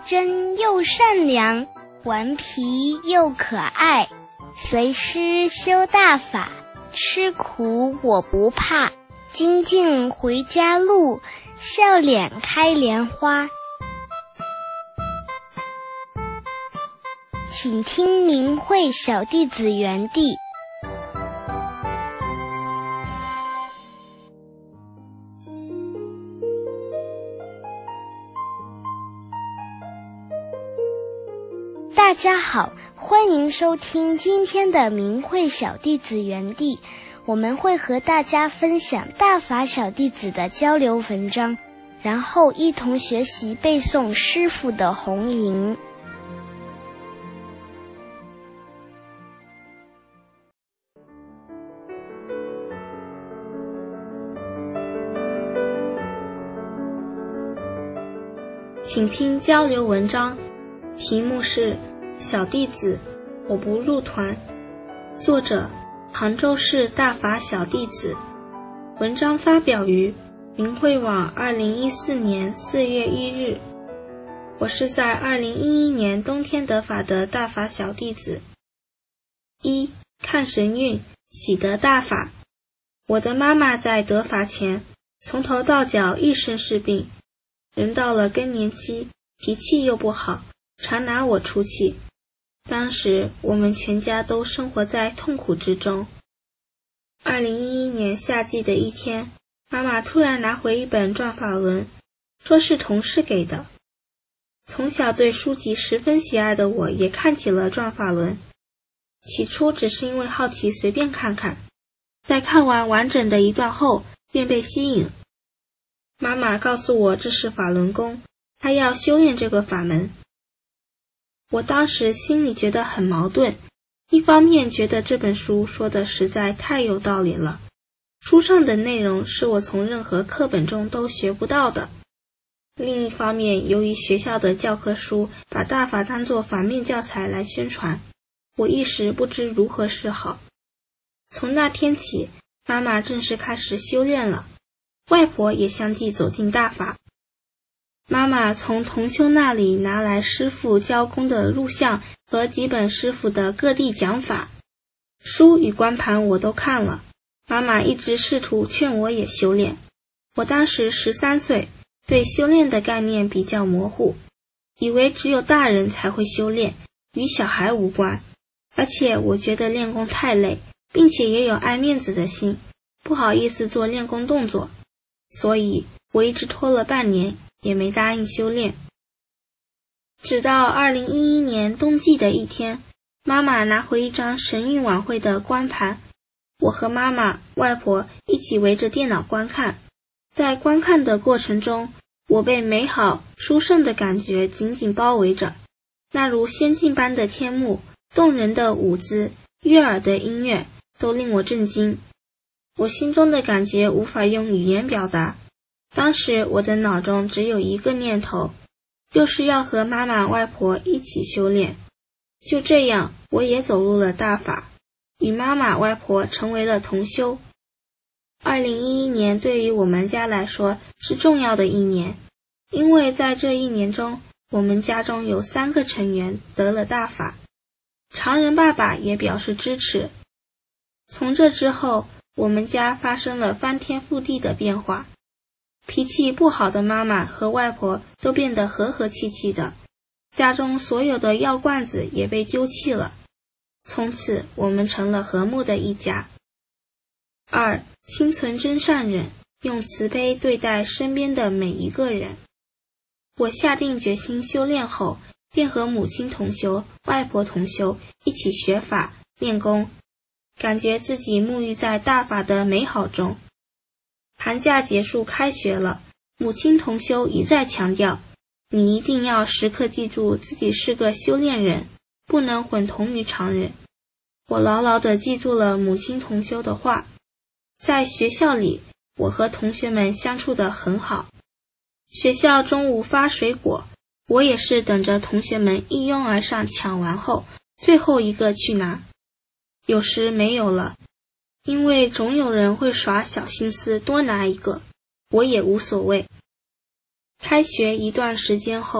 真又善良，顽皮又可爱。随师修大法，吃苦我不怕。精进回家路，笑脸开莲花。请听明慧小弟子园地。大家好，欢迎收听今天的明慧小弟子园地。我们会和大家分享大法小弟子的交流文章，然后一同学习背诵师父的弘吟。 请听交流文章，题目是小弟子我不入团，作者杭州市大法小弟子。文章发表于明慧网2014年4月1日。我是在2011年冬天得法的大法小弟子。1. 看神韵，喜得大法。我的妈妈在得法前，从头到脚一身是病，人到了更年期，脾气又不好，常拿我出气。当时我们全家都生活在痛苦之中。2011年夏季的一天，妈妈突然拿回一本转法轮，说是同事给的。从小对书籍十分喜爱的我也看起了转法轮，起初只是因为好奇随便看看，在看完完整的一段后便被吸引。妈妈告诉我这是法轮功，她要修炼这个法门。我当时心里觉得很矛盾，一方面觉得这本书说的实在太有道理了，书上的内容是我从任何课本中都学不到的。另一方面，由于学校的教科书把大法当作反面教材来宣传，我一时不知如何是好。从那天起，妈妈正式开始修炼了，外婆也相继走进大法。妈妈从同修那里拿来师父教功的录像和几本师父的各地讲法，书与光盘我都看了。妈妈一直试图劝我也修炼。我当时13岁，对修炼的概念比较模糊，以为只有大人才会修炼，与小孩无关。而且我觉得练功太累，并且也有爱面子的心，不好意思做练功动作，所以我一直拖了半年，也没答应修炼。直到2011年冬季的一天，妈妈拿回一张神韵晚会的光盘，我和妈妈、外婆一起围着电脑观看。在观看的过程中，我被美好殊胜的感觉紧紧包围着，那如仙境般的天幕，动人的舞姿，悦耳的音乐，都令我震惊。我心中的感觉无法用语言表达。当时我的脑中只有一个念头，就是要和妈妈外婆一起修炼。就这样，我也走入了大法，与妈妈外婆成为了同修。2011年对于我们家来说是重要的一年，因为在这一年中，我们家中有3个成员得了大法，常人爸爸也表示支持。从这之后，我们家发生了翻天覆地的变化。脾气不好的妈妈和外婆都变得和和气气的，家中所有的药罐子也被丢弃了。从此我们成了和睦的一家。2. 心存真善忍，用慈悲对待身边的每一个人。我下定决心修炼后，便和母亲同修、外婆同修一起学法练功，感觉自己沐浴在大法的美好中。寒假结束开学了，母亲同修一再强调，你一定要时刻记住自己是个修炼人，不能混同于常人。我牢牢地记住了母亲同修的话。在学校里，我和同学们相处得很好。学校中午发水果，我也是等着同学们一拥而上抢完后，最后一个去拿。有时没有了，因为总有人会耍小心思多拿一个，我也无所谓。开学一段时间后，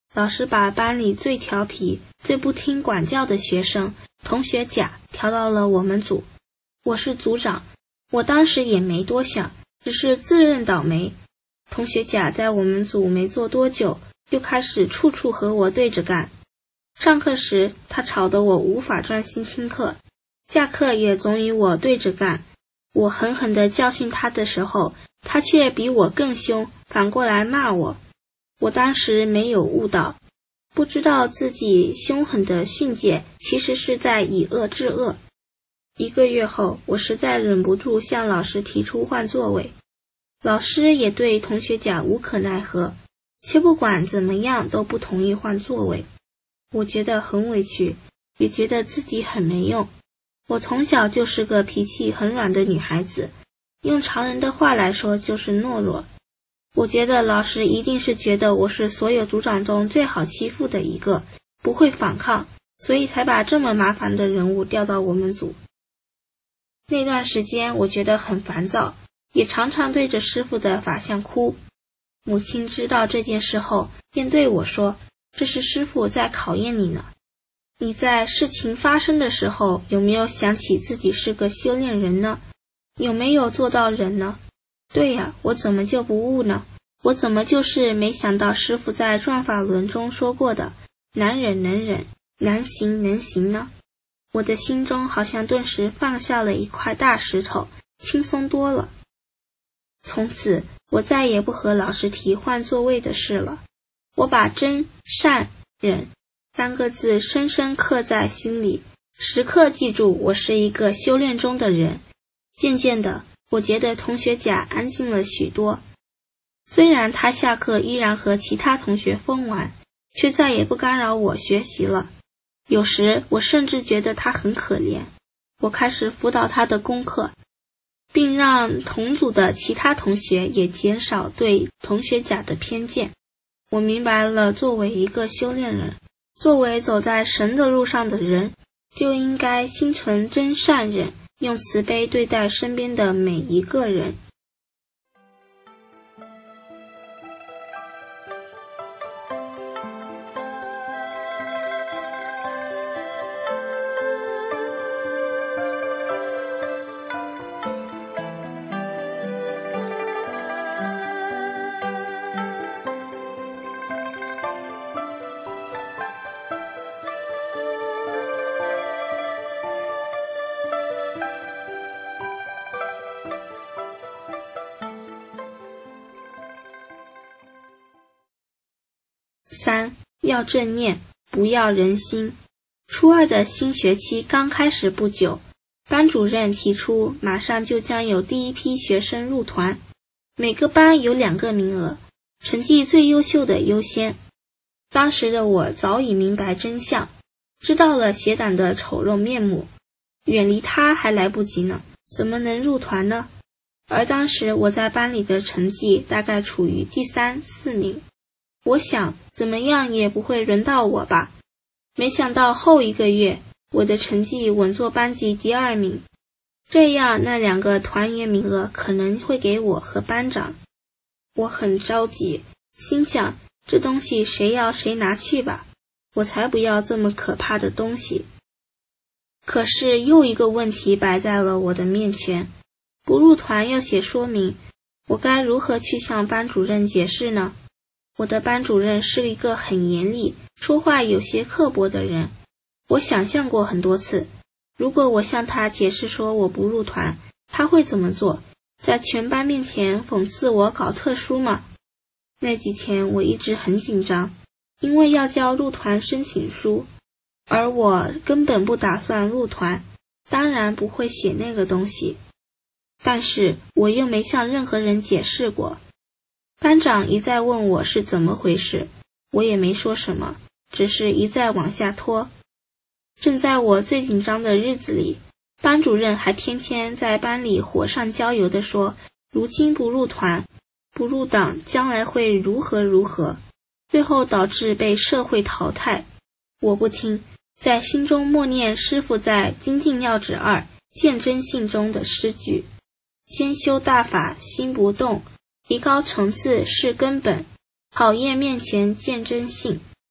老师把班里最调皮、最不听管教的学生同学甲调到了我们组。我是组长，我当时也没多想，只是自认倒霉。同学甲在我们组没做多久，就开始处处和我对着干。上课时，他吵得我无法专心听课，下课也总与我对着干。我狠狠地教训他的时候，他却比我更凶，反过来骂我。我当时没有悟到，不知道自己凶狠的训诫其实是在以恶制恶。1个月后，我实在忍不住向老师提出换座位，老师也对同学甲无可奈何，却不管怎么样都不同意换座位。我觉得很委屈，也觉得自己很没用。我从小就是个脾气很软的女孩子，用常人的话来说就是懦弱。我觉得老师一定是觉得我是所有组长中最好欺负的一个，不会反抗，所以才把这么麻烦的人物调到我们组。那段时间我觉得很烦躁，也常常对着师傅的法像哭。母亲知道这件事后，便对我说，这是师傅在考验你呢。你在事情发生的时候，有没有想起自己是个修炼人呢？有没有做到人呢？对呀，我怎么就不悟呢？我怎么就是没想到师傅在转法轮中说过的难忍能忍，难行能行呢？我的心中好像顿时放下了一块大石头，轻松多了。从此我再也不和老师提换座位的事了。我把真、善、忍3个字深深刻在心里，时刻记住我是一个修炼中的人。渐渐的，我觉得同学甲安静了许多。虽然他下课依然和其他同学疯玩，却再也不干扰我学习了。有时我甚至觉得他很可怜。我开始辅导他的功课，并让同组的其他同学也减少对同学甲的偏见。我明白了，作为一个修炼人，作为走在神的路上的人，就应该心存真善忍，用慈悲对待身边的每一个人。3. 要正念，不要人心。初2的新学期刚开始不久，班主任提出马上就将有第一批学生入团，每个班有2个名额，成绩最优秀的优先。当时的我早已明白真相，知道了邪党的丑陋面目，远离他还来不及呢，怎么能入团呢？而当时我在班里的成绩大概处于第3、4名。我想怎么样也不会轮到我吧。没想到后1个月，我的成绩稳坐班级第2名，这样那2个团员名额可能会给我和班长。我很着急，心想这东西谁要谁拿去吧，我才不要这么可怕的东西。可是又一个问题摆在了我的面前，不入团要写说明，我该如何去向班主任解释呢？我的班主任是一个很严厉，说话有些刻薄的人。我想象过很多次，如果我向他解释说我不入团，他会怎么做？在全班面前讽刺我搞特殊吗？那几天我一直很紧张，因为要交入团申请书，而我根本不打算入团，当然不会写那个东西。但是我又没向任何人解释过。班长一再问我是怎么回事，我也没说什么，只是一再往下拖。正在我最紧张的日子里，班主任还天天在班里火上浇油地说，如今不入团，不入党，将来会如何如何，最后导致被社会淘汰。我不听，在心中默念师父在《精进要旨2见真性》中的诗句：先修大法心不动，提高层次是根本，考验面前见真性。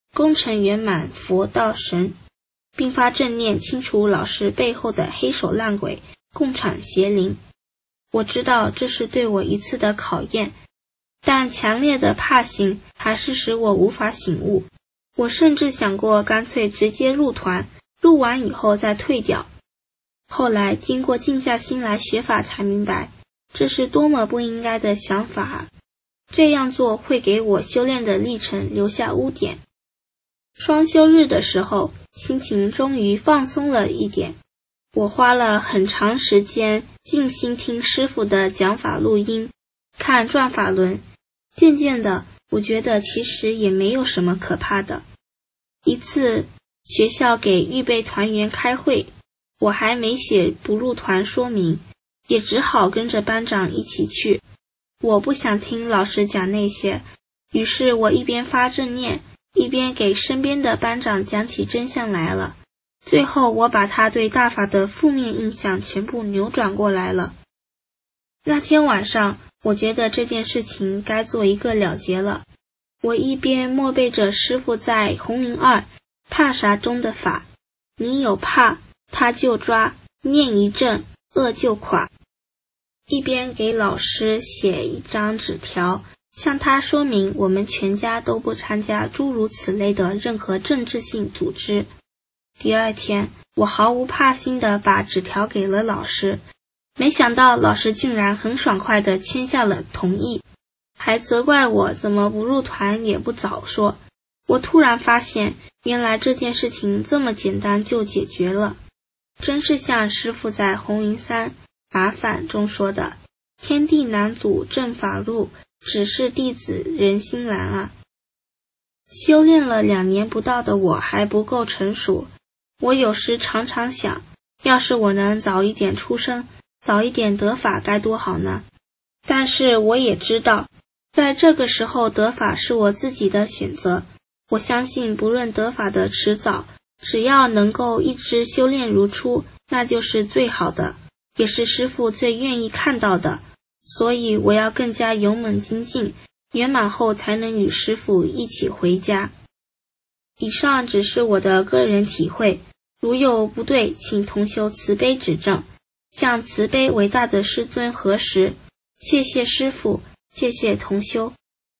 功成圆满，佛道神，并发正念清除老师背后的黑手烂鬼、共产邪灵。我知道这是对我一次的考验，但强烈的怕醒还是使我无法醒悟。我甚至想过干脆直接入团，入完以后再退掉。后来经过静下心来学法才明白，这是多么不应该的想法啊！这样做会给我修炼的历程留下污点。双休日的时候，心情终于放松了一点。我花了很长时间静心听师父的讲法录音，看转法轮。渐渐的，我觉得其实也没有什么可怕的。一次，学校给预备团员开会，我还没写不入团说明，也只好跟着班长一起去。我不想听老师讲那些，于是我一边发正念，一边给身边的班长讲起真相来了。最后我把他对大法的负面印象全部扭转过来了。那天晚上，我觉得这件事情该做一个了结了。我一边默背着师父在红云2怕啥中的法，你有怕他就抓，念一阵恶就垮，一边给老师写一张纸条，向他说明我们全家都不参加诸如此类的任何政治性组织。第二天，我毫无怕心地把纸条给了老师，没想到老师竟然很爽快地签下了同意，还责怪我怎么不入团也不早说。我突然发现，原来这件事情这么简单就解决了，真是像师父在红云3法反中说的，天地难阻正法路，只是弟子人心难啊。修炼了2年不到的我还不够成熟，我有时常常想，要是我能早一点出生，早一点得法该多好呢。但是我也知道，在这个时候得法是我自己的选择。我相信不论得法的迟早，只要能够一直修炼如初，那就是最好的，也是师父最愿意看到的。所以我要更加勇猛精进，圆满后才能与师父一起回家。以上只是我的个人体会，如有不对，请同修慈悲指正，向慈悲伟大的师尊核实。谢谢师父，谢谢同修。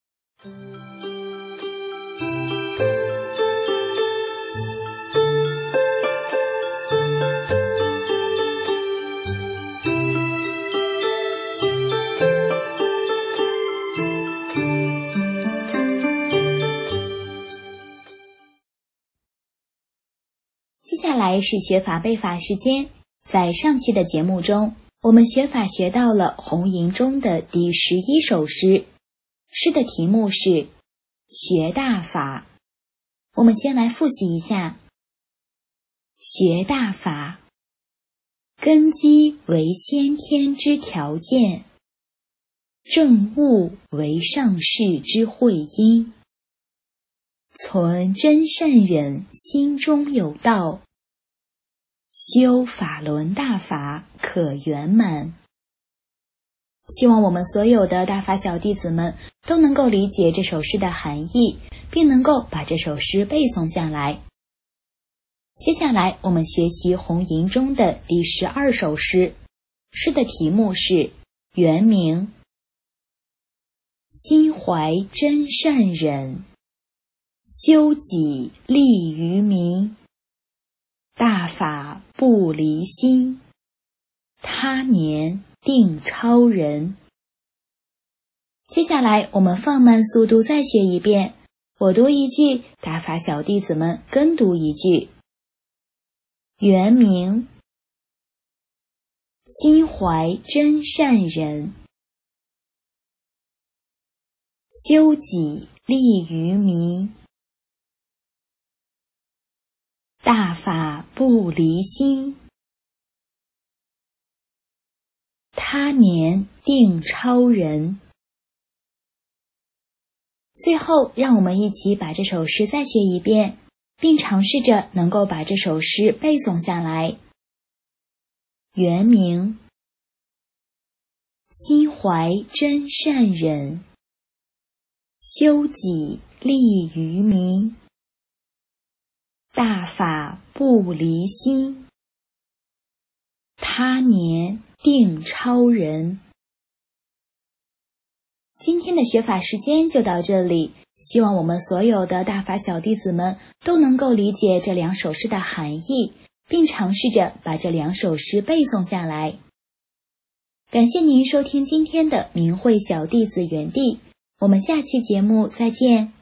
接下来是学法背法时间。在上期的节目中，我们学法学到了红吟中的第11首诗，诗的题目是学大法。我们先来复习一下。学大法，根基为先天之条件，正悟为上士之会因，存真善忍心中有道，修法轮大法可圆满。希望我们所有的大法小弟子们都能够理解这首诗的含义，并能够把这首诗背诵下来。接下来我们学习红吟中的第12首诗，诗的题目是圆明。心怀真善忍，修己利于民，大法不离心，他年定超人。接下来我们放慢速度再学一遍，我读一句，大法小弟子们跟读一句。圆明，心怀真善忍，修己利于民，大法不离心，他年定超人。最后，让我们一起把这首诗再学一遍，并尝试着能够把这首诗背诵下来。圆明，心怀真善忍，修己利于民， 大法不离心，他年定超人。今天的学法时间就到这里，希望我们所有的大法小弟子们都能够理解这2首诗的含义，并尝试着把这2首诗背诵下来。感谢您收听今天的明慧小弟子园地，我们下期节目再见。